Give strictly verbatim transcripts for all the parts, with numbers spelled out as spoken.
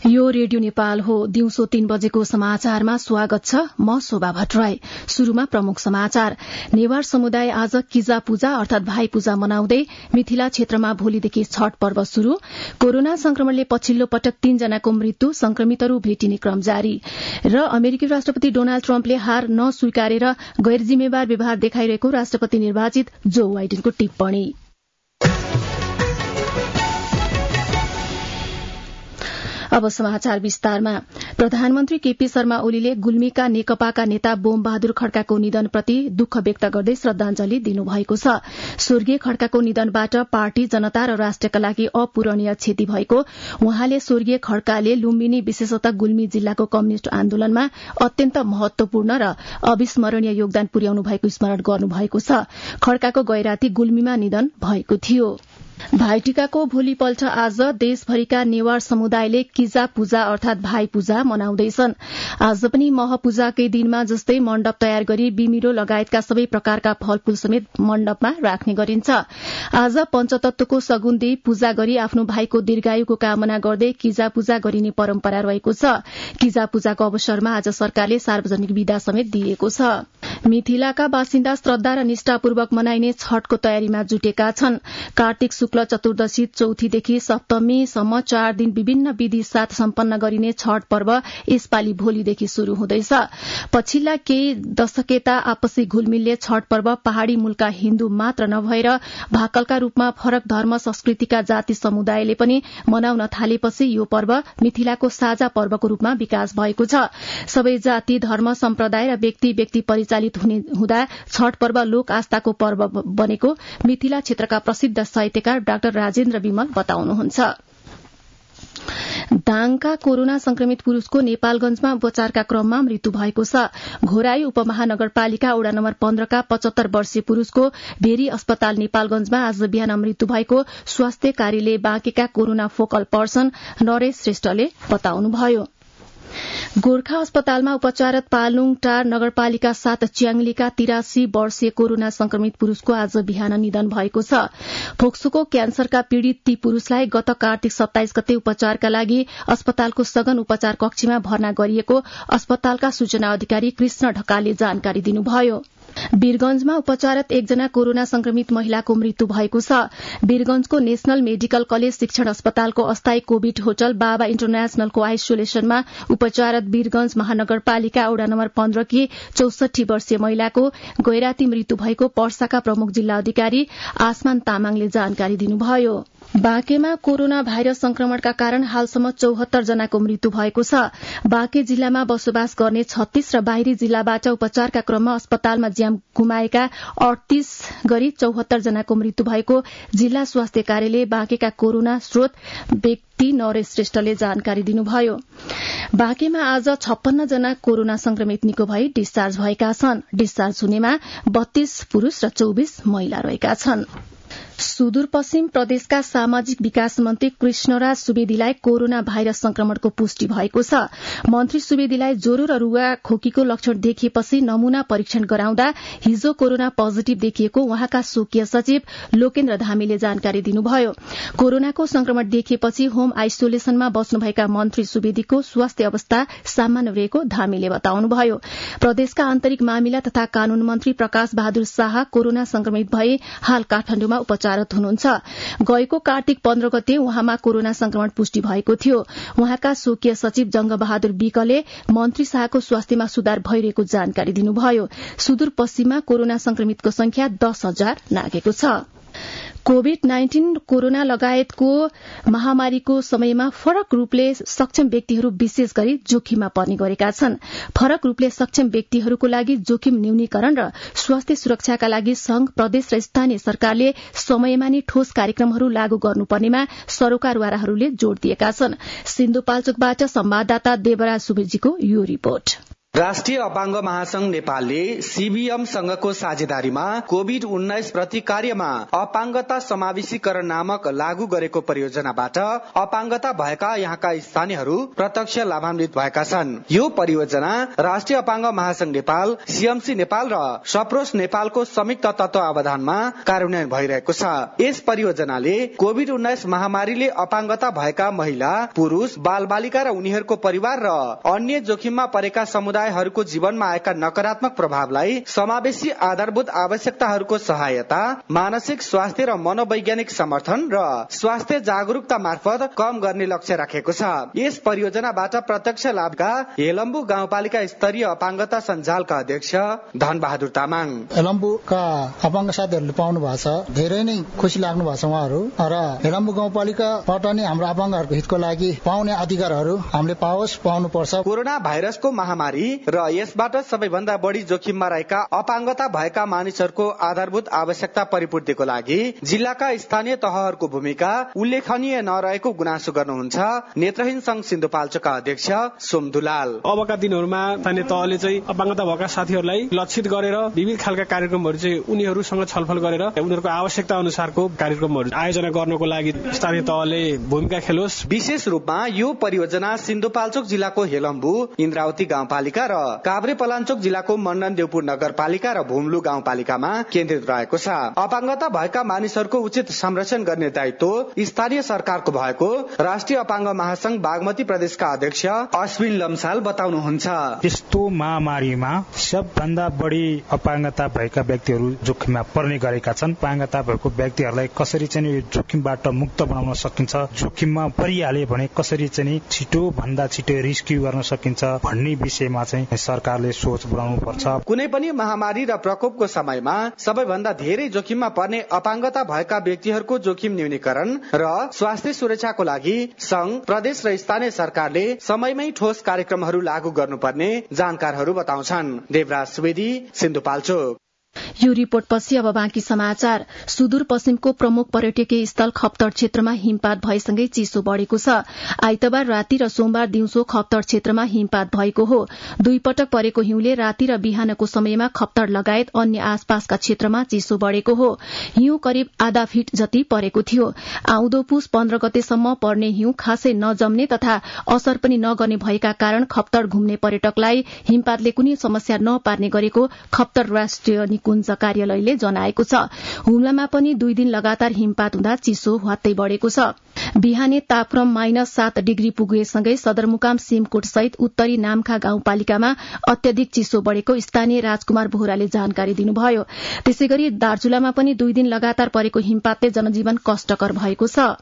यो रेडियो नेपाल हो। दिउँसो तीन बजेको समाचारमा स्वागत छ। म शोभा भट्टराई। शुरूमा प्रमुख समाचार। नेवार समुदाय आज किजा पूजा अर्थात भाइ पूजा मनाउँदै मिथिला क्षेत्रमा भोलिदेखि छठ पर्व शुरू। कोरोना संक्रमणले पछिल्लो पटक तीनजनाको मृत्यु, संक्रमितहरू भेटिने क्रम जारी। र अमेरिकी राष्ट्रपति डोनाल्ड ट्रम्पले हार नस्वीकारेर गैर जिम्मेवार व्यवहार देखाइरहेको राष्ट्रपति निर्वाचित जो बाइडेनको टिप्पणी। अब समाचार विस्तारमा। प्रधानमन्त्री केपी शर्मा ओलीले गुल्मीका नेकपाका नेता बोम बहादुर खड्काको निधनप्रति दुःख व्यक्त गर्दै श्रद्धांजलि दिनुभएको छ। स्वर्गीय खड्काको निधनबाट पार्टी, जनता र राष्ट्रका लागि अपूरणीय क्षति भएको उहाँले स्वर्गीय खड्काले लुम्बिनी विशेषतः गुल्मी जिल्लाको कम्युनिष्ट आन्दोलनमा अत्यन्त महत्वपूर्ण र अविस्मरणीय योगदान पुर्याउनु भएको स्मरण गर्नुभएको छ। खड्काको गैराती गुल्मीमा निधन भएको थियो। भाइटिकाको भोलिपल्ट आज देशभरिका नेवार समुदायले किजा पूजा अर्थात भाइ पूजा मनाउँदैछन्। आज पनि महपूजाकै दिनमा जस्तै मण्डप तयार गरी बिमिरो लगायतका सबै प्रकारका फलफूल समेत मण्डपमा राख्ने गरिन्छ। आज पञ्चतत्वको सगुन दिई पूजा गरी आफ्नो भाइको दीर्घायुको कामना गर्दै किजा पूजा गरिने परम्परा रहेको छ। किजा पूजाको अवसरमा आज सरकारले सार्वजनिक विदा समेत दिएको छ। मिथिलाका बासिन्दा श्रद्धा र निष्ठापूर्वक मनाइने छठको तयारीमा जुटेका छन्। कार्तिक शुक्ल चतुर्दशी चौथीदेखि सप्तमीसम्म चार दिन विभिन्न विधि साथ सम्पन्न गरिने छठ पर्व यसपालि भोलिदेखि शुरू हुँदैछ। पछिल्ला केही दशकता आपसी घुलमिलले छठ पर्व पहाड़ी मूलका हिन्दू मात्र नभएर भाकलका रूपमा फरक धर्म संस्कृतिका जाति समुदायले पनि मनाउन थालेपछि यो पर्व मिथिलाको साझा पर्वको रूपमा विकास भएको छ। सबै जाति, धर्म, सम्प्रदाय र व्यक्ति व्यक्ति परिचालित हुँदा छठ पर्व लोक आस्थाको पर्व बनेको मिथिला क्षेत्रका प्रसिद्ध साहित्यकार डाक्टर राजेन्द्र विमल बताउनुहुन्छ। दाङका कोरोना संक्रमित पुरूषको नेपालगंजमा उपचारका क्रममा मृत्यु भएको छ। घोराई उपमहानगरपालिका वडा नम्बर पन्ध्रका पचहत्तर वर्षीय पुरूषको भेरी अस्पताल नेपालगंजमा आज बिहान मृत्यु भएको स्वास्थ्य कार्यालय बाँकेका कोरोना फोकल पर्सन नरेश श्रेष्ठले बताउनुभयो। गोर्खा अस्पतालमा उपचाररत पालुङ टार नगरपालिका सात च्याङलीका तिरासी वर्षीय कोरोना संक्रमित पुरूषको आज बिहान निधन भएको छ। फोक्सोको क्यान्सरका पीड़ित ती पुरूषलाई गत कार्तिक सत्ताइस गते उपचारका लागि अस्पतालको सघन उपचार कक्षमा भर्ना गरिएको अस्पतालका सूचना अधिकारी कृष्ण ढकालले जानकारी दिनुभयो। वीरगंजमा उपचाररत एकजना कोरोना संक्रमित महिलाको मृत्यु भएको छ। वीरगंजको नेशनल मेडिकल कलेज शिक्षण अस्पतालको अस्थायी कोविड होटल बाबा इन्टरनेशनलको आइसोलेसनमा उपचाररत वीरगंज महानगरपालिका वडा नम्बर पन्ध्रकी चौसठी वर्षीय महिलाको गैराती मृत्यु भएको पर्साका प्रमुख जिल्ला अधिकारी आसमान तामाङले जानकारी दिनुभयो। बाँकेमा कोरोना भाइरस संक्रमणका कारण हालसम्म चौहत्तर जनाको मृत्यु भएको छ। बाँके जिल्लामा बसोबास गर्ने छत्तीस र बाहिरी जिल्लाबाट उपचारका क्रममा अस्पतालमा ज्यान गुमाएका अडतीस गरी चौहत्तर जनाको मृत्यु भएको जिल्ला स्वास्थ्य कार्यालय बाँकेका कोरोना स्रोत व्यक्ति नरेश श्रेष्ठले जानकारी दिनुभयो। बाँकेमा आज छप्पन्न जना कोरोना संक्रमित निको भई डिस्चार्ज भएका छन्। डिस्चार्ज हुनेमा बत्तीस पुरूष र चौबिस महिला रहेका छन्। सुदूरपश्चिम प्रदेशका सामाजिक विकास मन्त्री कृष्णराज सुवेदीलाई कोरोना भाइरस संक्रमणको पुष्टि भएको छ। मन्त्री सुवेदीलाई ज्वरो र रुगा खोकीको लक्षण देखिएपछि नमूना परीक्षण गराउँदा हिजो कोरोना पोजिटिभ देखिएको उहाँका स्वकीय सचिव लोकेन्द्र धामीले जानकारी दिनुभयो। कोरोनाको संक्रमण देखिएपछि होम आइसोलेसनमा बस्नुभएका मन्त्री सुवेदीको स्वास्थ्य अवस्था सामान्य रहेको धामीले बताउनुभयो। प्रदेशका आन्तरिक मामिला तथा कानून मन्त्री प्रकाश बहादुर शाह कोरोना संक्रमित भए हाल काठमाडौँमा उपचाररत हुनुहुन्छ। गएको कार्तिक पन्ध्र गते उहाँमा कोरोना संक्रमण पुष्टि भएको थियो। उहाँका स्वकीय सचिव जंग बहादुर विकले मन्त्री शाहको स्वास्थ्यमा सुधार भइरहेको जानकारी दिनुभयो। सुदूरपश्चिममा कोरोना संक्रमितको संख्या दस हजार नागेको छ। कोविड नाइन्टीन कोरोना लगायतको महामारीको समयमा फरक रूपले सक्षम व्यक्तिहरू विशेष गरी जोखिममा पर्ने गरेका छन्। फरक रूपले सक्षम व्यक्तिहरूको लागि जोखिम न्यूनीकरण र स्वास्थ्य सुरक्षाका लागि संघ, प्रदेश र स्थानीय सरकारले समयमा नै ठोस कार्यक्रमहरू लागू गर्नुपर्नेमा सरोकारवालाहरूले जोड़ दिएका छन्। सिन्धुपाल्चोकबाट संवाददाता देवराज सुवेदीको यो रिपोर्ट। कोविड नाइन्टीन को रोकथाम र नियन्त्रणका लागि राज्य सरकारले सबै आवश्यक कदम उठाएको छ। यसका लागि राज्य सरकारले राष्ट्रिय अपाङ्ग महासंघ नेपालले सीबीएम सँगको साझेदारीमा कोभिड उन्नाइस प्रति कार्यमा अपाङ्गता समावेशीकरण नामक लागू गरेको परियोजनाबाट अपाङ्गता भएका यहाँका स्थानीयहरू प्रत्यक्ष लाभान्वित भएका छन्। यो परियोजना राष्ट्रिय अपाङ्ग महासंघ नेपाल, सीएमसी नेपाल र सप्रोस नेपालको संयुक्त तत्वावधानमा कार्यान्वयन भइरहेको छ। यस परियोजनाले कोभिड उन्नाइस महामारीले अपाङ्गता भएका महिला, पुरुष, बाल बालिका र उनीहरूको परिवार र अन्य जोखिममा परेका समुदाय हरूको जीवनमा आएका नकारात्मक प्रभावलाई समावेशी आधारभूत आवश्यकताहरूको सहायता, मानसिक स्वास्थ्य र मनोवैज्ञानिक समर्थन र स्वास्थ्य जागरूकता मार्फत कम गर्ने लक्ष्य राखेको छ। यस परियोजनाबाट प्रत्यक्ष लाभका हेलम्बु गाउँपालिका स्तरीय अपाङ्गता सञ्जालका अध्यक्ष धनबहादुर तामाङ। हेलम्बुका अपाङ्ग साथीहरूले पाउनु भएको छ, धेरै नै खुसी लाग्नु भएको छ उहाँहरू र हेलम्बु गाउँपालिकाबाट नै हाम्रो अपाङ्गहरूको हितको लागि पाउने अधिकारहरू हामीले पाओस्, पाउनु पर्छ। कोरोना भाइरसको महामारी र यसबाट सबैभन्दा बढी जोखिममा रहेका अपाङ्गता भएका मानिसहरूको आधारभूत आवश्यकता परिपूर्तिको लागि जिल्लाका स्थानीय तहहरूको भूमिका उल्लेखनीय नरहेको गुनासो गर्नुहुन्छ नेत्रहीन संघ सिन्धुपाल्चोकका अध्यक्ष सोम दुलाल। अबका दिनहरूमा स्थानीय तहले चाहिँ अपाङ्गता भएका साथीहरूलाई लक्षित गरेर विविध खालका कार्यक्रमहरू चाहिँ उनीहरूसँग छलफल गरेर उनीहरूको आवश्यकता अनुसारको कार्यक्रमहरू आयोजना गर्नको लागि स्थानीय तहले भूमिका खेलोस्। विशेष रूपमा यो परियोजना सिन्धुपाल्चोक जिल्लाको हेलम्बु, इन्द्रावती गाउँपालिका र काभ्रे पलाञ्चोक जिल्लाको मण्डन देवपुर नगरपालिका र भुम्लु गाउँपालिकामा केन्द्रित रहेको छ। अपाङ्गता भएका मानिसहरूको उचित संरक्षण गर्ने दायित्व स्थानीय सरकारको भएको राष्ट्रिय अपाङ्ग महासंघ बागमती प्रदेशका अध्यक्ष अश्विन लम्साल बताउनुहुन्छ। यस्तो महामारीमा सबभन्दा बढी अपाङ्गता भएका व्यक्तिहरू जोखिममा पर्ने गरेका छन्। अपाङ्गता भएको व्यक्तिहरूलाई कसरी चाहिँ यो जोखिमबाट मुक्त बनाउन सकिन्छ, जोखिममा परिहाले भने कसरी चाहिँ छिटो भन्दा छिटो रेस्क्यु गर्न सकिन्छ भन्ने विषयमा चाहिँ सरकारले सोच बनाउनु पर्छ। कुनै पनि महामारी र प्रकोपको समयमा सबैभन्दा धेरै जोखिममा पर्ने अपाङ्गता भएका व्यक्तिहरूको जोखिम न्यूनीकरण र स्वास्थ्य सुरक्षाको लागि संघ, प्रदेश र स्थानीय सरकारले समयमै ठोस कार्यक्रमहरू लागू गर्नुपर्ने जानकारहरू बताउँछन्। देवराज सुवेदी, सिन्धुपाल्चोक। यो रिपोर्टपछि अब बाँकी समाचार। सुदूरपश्चिमको प्रमुख पर्यटकीय स्थल खप्तर क्षेत्रमा हिमपात भएसँगै चिसो बढ़ेको छ। आइतबार राति र सोमबार दिउँसो खप्तर क्षेत्रमा हिमपात भएको हो। दुई पटक परेको हिउँले राति र बिहानको समयमा खप्तर लगायत अन्य आसपासका क्षेत्रमा चिसो बढ़ेको हो। हिउँ करिब आधा फिट जति परेको थियो। आउँदो पुस पन्ध्र गतेसम्म पर्ने हिउँ खासै नजम्ने तथा असर पनि नगर्ने भएका कारण खप्तर घुम्ने पर्यटकलाई हिमपातले कुनै समस्या नपार्ने गरेको खप्तर राष्ट्रिय निकुञ्ज कार्यालयले जनाएको छ। हुम्लामा पनि दुई दिन लगातार हिमपात हुँदा चिसो ह्वात्तै बढ़ेको छ। बिहाने तापक्रम माइनस सात डिग्री पुगेसँगै सदरमुकाम सिमकोट सहित उत्तरी नामखा गाउँपालिकामा अत्यधिक चिसो बढ़ेको स्थानीय राजकुमार बोहराले जानकारी दिनुभयो। त्यसैगरी दार्चुलामा पनि दुई दिन लगातार परेको हिमपातले जनजीवन कष्टकर भएको छ।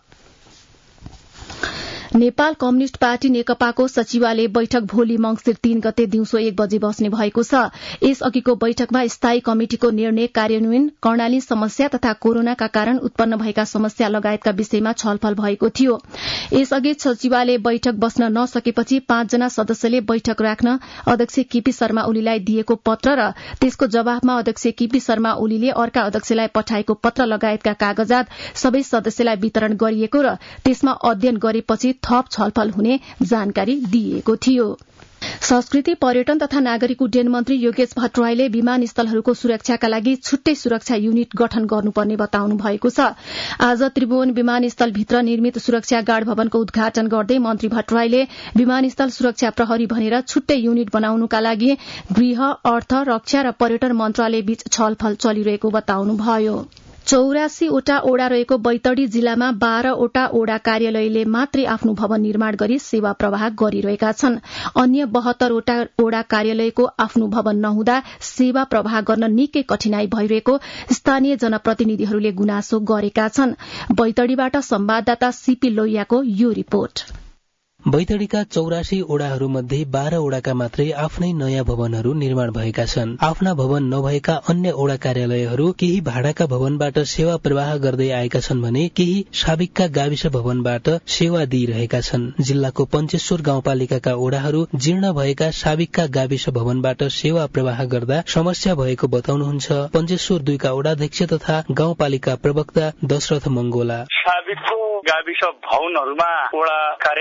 नेपाल कम्युनिष्ट पार्टी नेकपाको सचिवालय बैठक भोलि मंगिर तीन गते दिउँसो एक बजे बस्ने भएको छ। यसअघिको बैठकमा स्थायी कमिटिको निर्णय कार्यान्वयन, कर्णाली समस्या तथा कोरोनाका कारण उत्पन्न भएका समस्या लगायतका विषयमा छलफल भएको थियो। यसअघि सचिवालय बैठक बस्न नसकेपछि पाँचजना सदस्यले बैठक राख्न अध्यक्ष केपी शर्मा ओलीलाई दिएको पत्र र त्यसको जवाफमा अध्यक्ष केपी शर्मा ओलीले अर्का अध्यक्षलाई पठाएको पत्र लगायतका कागजात सबै सदस्यलाई वितरण गरिएको र त्यसमा अध्ययन गरेपछि थप छलफल हुने जानकारी दिएको थियो। संस्कृति, पर्यटन तथा नागरिक उड्डयन मन्त्री योगेश भट्टराईले विमानस्थलहरूको सुरक्षाका लागि छुट्टै सुरक्षा युनिट गठन गर्नुपर्ने बताउनु भएको छ। आज त्रिभुवन विमानस्थलभित्र निर्मित सुरक्षा गार्ड भवनको उद्घाटन गर्दै मन्त्री भट्टराईले विमानस्थल सुरक्षा प्रहरी भनेर छुट्टै युनिट बनाउनुका लागि गृह, अर्थ, रक्षा र पर्यटन मन्त्रालय बीच छलफल चलिरहेको बताउनुभयो। चौरासीवटा ओडा रहेको बैतडी जिल्लामा बाह्रवटा ओडा कार्यालयले मात्रै आफ्नो भवन निर्माण गरी सेवा प्रवाह गरिरहेका छन्। अन्य बहत्तरवटा ओडा कार्यालयको आफ्नो भवन नहुँदा सेवा प्रवाह गर्न निकै कठिनाई भइरहेको स्थानीय जनप्रतिनिधिहरूले गुनासो गरेका छन्। बैतडीबाट संवाददाता सीपी लोहियाको यो रिपोर्ट। बैतडीका चौरासी ओडाहरूमध्ये बाह्र ओडाका मात्रै आफ्नै नयाँ भवनहरू निर्माण भएका छन्। आफ्ना भवन नभएका अन्य ओडा कार्यालयहरू केही भाडाका भवनबाट सेवा प्रवाह गर्दै आएका छन् भने केही साबिकका गाविस भवनबाट सेवा दिइरहेका छन्। जिल्लाको पञ्चेश्वर गाउँपालिकाका ओडाहरू जीर्ण भएका साबिकका गाविस भवनबाट सेवा प्रवाह गर्दा समस्या भएको बताउनुहुन्छ पञ्चेश्वर दुईका ओडाध्यक्ष तथा गाउँपालिका प्रवक्ता दशरथ मंगोला। साबिकको गाविस भवनहरूमा ओडा कार्यालयहरू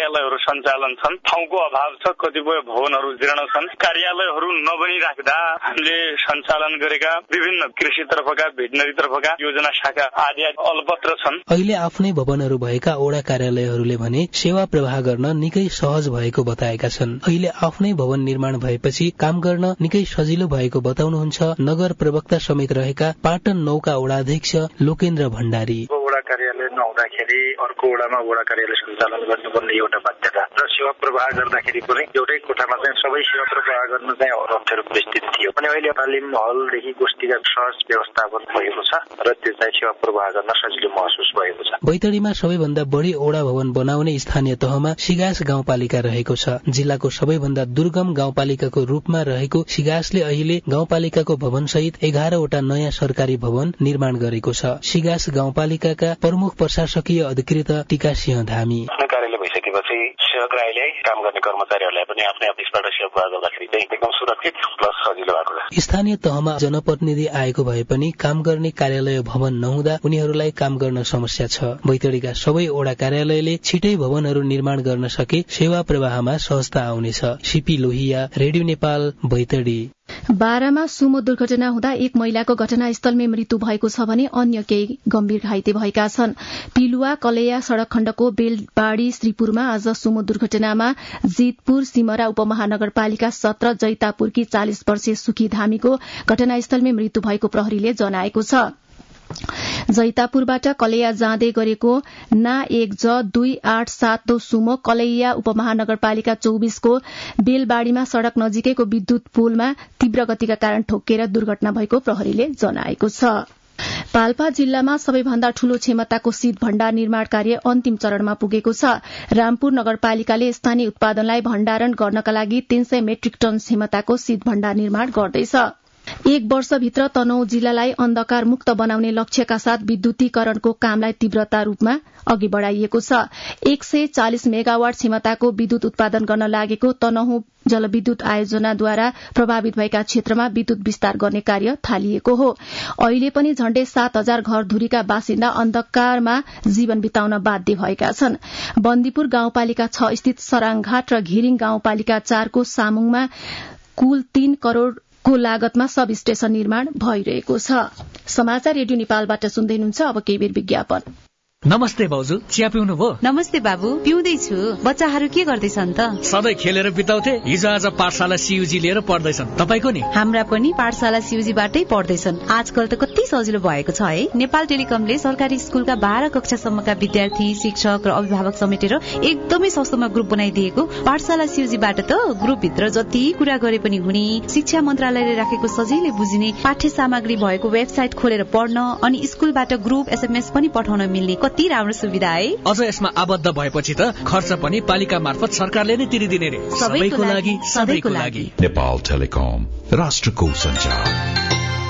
सञ्चालन छन्, ठाउँको अभाव छ, कतिपय भवनहरू जीर्ण छन्, कार्यालयहरू नबनिराख्दा हामीले सञ्चालन गरेका विभिन्न कृषि तर्फका भेटनरी तर्फका योजना शाखा आदि अलपत्र छन्। अहिले आफ्नै भवनहरू भएका ओडा कार्यालयहरूले भने सेवा प्रवाह गर्न निकै सहज भएको बताएका छन्। अहिले आफ्नै भवन निर्माण भएपछि काम गर्न निकै सजिलो भएको बताउनुहुन्छ नगर प्रवक्ता समेत रहेका पाटन नौका ओडाध्यक्ष लोकेन्द्र भण्डारी। ओडा कार्यालय नहुँदाखेरि अर्को ओडामा ओडा कार्यालय सञ्चालन गर्नुपर्ने एउटा बाध्यता र सेवा प्रवाह गर्दाखेरि पनि एउटै कोठामा चाहिँ सबै सेवा प्रवाह गर्न चाहिँ अप्ठ्यारो परिस्थिति थियो। अनि अहिले तालिम हलदेखि गोष्ठीका सहज व्यवस्थापन भएको छ र त्यो चाहिँ सेवा प्रवाह गर्न सजिलो महसुस भएको छ। बैतडीमा सबैभन्दा बढी ओडा भवन बनाउने स्थानीय तहमा सिगास गाउँपालिका रहेको छ। जिल्लाको सबैभन्दा दुर्गम गाउँपालिकाको रूपमा रहेको सिगासले अहिले गाउँपालिकाको भवन सहित एघारवटा नयाँ सरकारी भवन निर्माण गरेको छ। सिगास गाउँपालिकाका प्रमुख प्रशासकीय अधिकृत टीका सिंह धामी। कार्यालय भइसकेपछि सेवाग्राहीले काम गर्ने कर्मचारीहरूलाई पनि आफ्नै अफिसबाट सेवा प्रवाह गर्दाखेरि चाहिँ एकदम सुरक्षित प्लस सजिलो भएको छ। स्थानीय तहमा जनप्रतिनिधि आएको भए पनि काम गर्ने कार्यालय भवन नहुँदा उनीहरूलाई काम गर्न समस्या छ। बैतडीका सबै ओडा कार्यालयले छिटै भवनहरू निर्माण गर्न सके सेवा प्रवाहमा सहजता आउनेछ। CP Lohia, radio Nepal, Baitadi. बाह्रमा सुमो दुर्घटना हुँदा एक महिलाको घटनास्थलमै मृत्यु भएको छ भने अन्य केही गम्भीर घाइते भएका छन्। पिलुवा कलैया सड़क खण्डको बेलबाड़ी श्रीपुरमा आज सुमो दुर्घटनामा जितपुर सिमरा उपमहानगरपालिका सत्र जैतापुरकी चालिस वर्षीय सुखी धामीको घटनास्थलमै मृत्यु भएको प्रहरीले जनाएको छ। जैतापुरबाट कलैया जाँदै गरेको ना एक ज दुई आठ सात सुमो कलैया उपमहानगरपालिका चौबीसको बेलबाड़ीमा सड़क नजिकैको विद्युत पोलमा तीव्र गतिका कारण ठोक्किएर दुर्घटना भएको प्रहरीले जनाएको छ। पाल्पा जिल्लामा सबैभन्दा ठूलो क्षमताको शीत भण्डार निर्माण कार्य अन्तिम चरणमा पुगेको छ। रामपुर नगरपालिकाले स्थानीय उत्पादनलाई भण्डारण गर्नका लागि तीन सय मेट्रिक टन क्षमताको शीत भण्डार निर्माण गर्दैछ। एक वर्षभित्र तनहुँ जिल्लालाई अन्धकार मुक्त बनाउने लक्ष्यका साथ विद्युतीकरणको कामलाई तीव्रता रूपमा अघि बढ़ाइएको छ। एक सय चालिस मेगावाट क्षमताको विद्युत उत्पादन गर्न लागेको तनहुँ जलविद्युत आयोजनाद्वारा प्रभावित भएका क्षेत्रमा विद्युत विस्तार गर्ने कार्य थालिएको हो। अहिले पनि झण्डै सात हजार घरधुरीका बासिन्दा अन्धकारमा जीवन बिताउन बाध्य भएका छन्। बन्दीपुर गाउँपालिका छ स्थित सराङघाट र घिरिङ गाउँपालिका चारको सामुङमा कुल तीन करोड़ को लागतमा सब स्टेशन निर्माण भइरहेको छ। समाचार रेडियो नेपालबाट सुन्दै हुनुहुन्छ। अब केही बेर विज्ञापन। नमस्ते भाउजू, चिया पिउनु भो? नमस्ते बाबु, पिउँदैछु। बच्चाहरू के गर्दैछन् त? सधैँ खेलेर बिताउँथे, हिजो आज पाठशाला सीयूजी लिएर पढ्दैछन्। तपाईको नि? हाम्रा पनि पाठशाला सीयूजीबाटै पढ्दैछन्। आजकल त कति सजिलो भएको छ है। नेपाल टेलिकमले सरकारी स्कुलका बाह्र कक्षासम्मका विद्यार्थी, शिक्षक र अभिभावक समेटेर एकदमै सस्तोमा ग्रुप बनाइदिएको। पाठशाला सीयूजीबाट त ग्रुपभित्र जति कुरा गरे पनि हुने, शिक्षा मन्त्रालयले राखेको सजिलै बुझिने पाठ्य सामग्री भएको वेबसाइट खोलेर पढ्न अनि स्कुलबाट ग्रुप एसएमएस पनि पठाउन मिल्ने कति राम्रो सुविधा है। अझ यसमा आबद्ध भएपछि त खर्च पनि पालिका मार्फत सरकारले नै तिरिदिने रे। सबैको लागि, सबैको लागि। नेपाल टेलिकम, राष्ट्रको सञ्चार।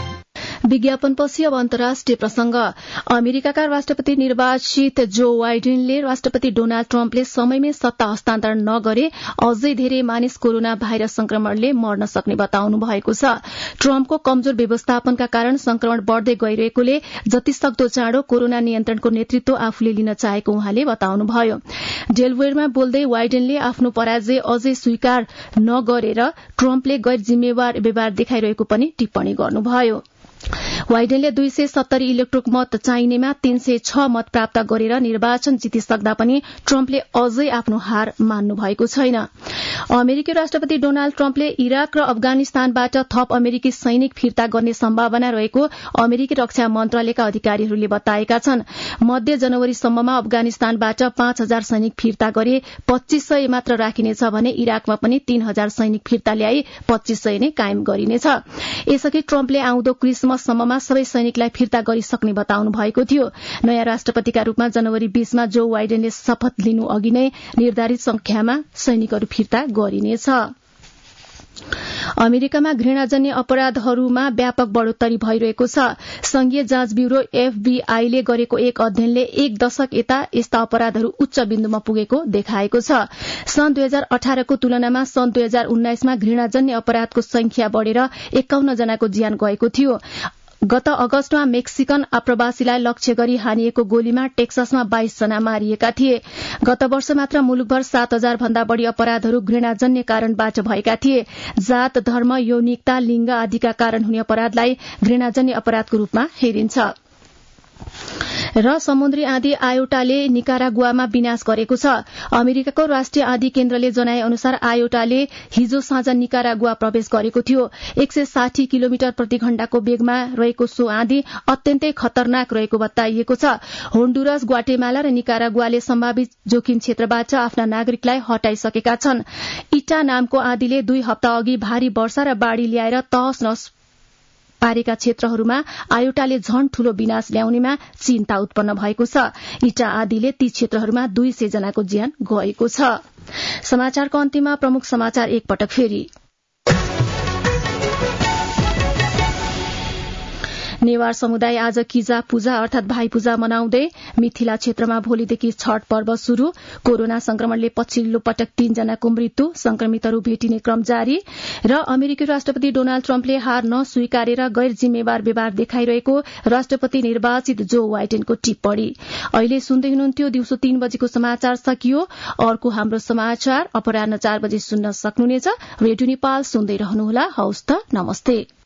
विज्ञापनपछि अब अन्तर्राष्ट्रिय प्रसंग। अमेरिकाका राष्ट्रपति निर्वाचित जो बाइडेनले राष्ट्रपति डोनाल्ड ट्रम्पले समयमै सत्ता हस्तान्तरण नगरे अझै धेरै मानिस कोरोना भाइरस संक्रमणले मर्न सक्ने बताउनु भएको छ। ट्रम्पको कमजोर व्यवस्थापनका कारण संक्रमण बढ़दै गइरहेकोले जतिसक्दो चाँडो कोरोना नियन्त्रणको नेतृत्व आफूले लिन चाहेको उहाँले बताउनुभयो। डेलवेयरमा बोल्दै बाइडेनले आफ्नो पराजय अझै स्वीकार नगरेर ट्रम्पले गैर जिम्मेवार व्यवहार देखाइरहेको पनि टिप्पणी गर्नुभयो। बाइडेनले दुई सय सत्तरी इलेक्ट्रोल मत चाहिनेमा तीन सय छ मत प्राप्त गरेर निर्वाचन जितिसक्दा पनि ट्रम्पले अझै आफ्नो हार मान्नु भएको छैन। अमेरिकी राष्ट्रपति डोनाल्ड ट्रम्पले इराक र अफगानिस्तानबाट थप अमेरिकी सैनिक फिर्ता गर्ने सम्भावना रहेको अमेरिकी रक्षा मन्त्रालयका अधिकारीहरूले बताएका छन्। मध्य जनवरीसम्ममा अफगानिस्तानबाट पाँच हजार सैनिक फिर्ता गरे पच्चीस सय मात्र राखिनेछ भने इराकमा पनि तीन हजार सैनिक फिर्ता ल्याई पच्चीस सय नै कायम गरिनेछ। यसअघि ट्रम्पले आउँदो क्रिसमससम्ममा सबै सैनिकलाई फिर्ता गरिसक्ने बताउनु भएको थियो। नयाँ राष्ट्रपतिका रूपमा जनवरी बीसमा जो बाइडेनले शपथ लिनु अघि नै निर्धारित संख्यामा सैनिकहरू फिर्ता गरिनेछ। अमेरिकामा घृणाजन्य अपराधहरूमा व्यापक बढ़ोत्तरी भइरहेको छ। संघीय जाँच ब्यूरो एफबीआईले गरेको एक अध्ययनले एक दशक यता यस्ता अपराधहरू उच्च बिन्दुमा पुगेको देखाएको छ। सन् दुई हजार अठारको तुलनामा सन् दुई हजार उन्नाइसमा घृणाजन्य अपराधको संख्या बढ़ेर एकाउन्न जनाको ज्यान गएको थियो। गत अगस्तमा मेक्सिकन आप्रवासीलाई लक्ष्य गरी हानिएको गोलीमा टेक्सासमा बाइस जना मारिएका थिए। गत वर्ष मात्र मुलुकभर सात हजार भन्दा बढ़ी अपराधहरू घृणाजन्य कारणबाट भएका थिए। जात, धर्म, यौनिकता, लिंग आदिका कारण हुने अपराधलाई घृणाजन्य अपराधको रूपमा हेरिन्छ। र समुद्री आँधी आयोटाले निकारागुआमा विनाश गरेको छ। अमेरिकाको राष्ट्रिय आँधी केन्द्रले जनाए अनुसार आयोटाले हिजो साँझ निकारागुआ प्रवेश गरेको थियो। एक सय साठी किलोमिटर प्रति घण्टाको वेगमा रहेको सो आँधी अत्यन्तै खतरनाक रहेको बताइएको छ। होन्डुरस, ग्वाटेमाला र निकारागुआले सम्भावित जोखिम क्षेत्रबाट आफ्ना नागरिकलाई हटाइसकेका छन्। इटा नामको आँधीले दुई हप्ता अघि भारी वर्षा र बाढ़ी ल्याएर तहस नहस पारेका क्षेत्रहरूमा आयोटाले झन ठूलो विनाश ल्याउनेमा चिन्ता उत्पन्न भएको छ। इटा आँधीले ती क्षेत्रहरूमा दुई सय जनाको ज्यान गएको छ। समाचारको अन्त्यमा प्रमुख समाचार एकपटक फेरि। नेवार समुदाय आज किजा पूजा अर्थात भाइ पूजा मनाउँदै मिथिला क्षेत्रमा भोलिदेखि छठ पर्व शुरू। कोरोना संक्रमणले पछिल्लो पटक तीनजनाको मृत्यु, संक्रमितहरू भेटिने क्रम जारी। र अमेरिकी राष्ट्रपति डोनाल्ड ट्रम्पले हार नस्वीकारेर गैर जिम्मेवार व्यवहार देखाइरहेको राष्ट्रपति निर्वाचित जो बाइडेनको टिप्पणी। अहिले सुन्दै हुनुहुन्थ्यो दिउँसो तीन बजेको समाचार सकियो। अर्को हाम्रो समाचार अपराह्न चार बजे सुन्न सक्नुहुनेछ। रेडियो नेपाल सुन्दै रहनुहोला। हवस् त, नमस्ते।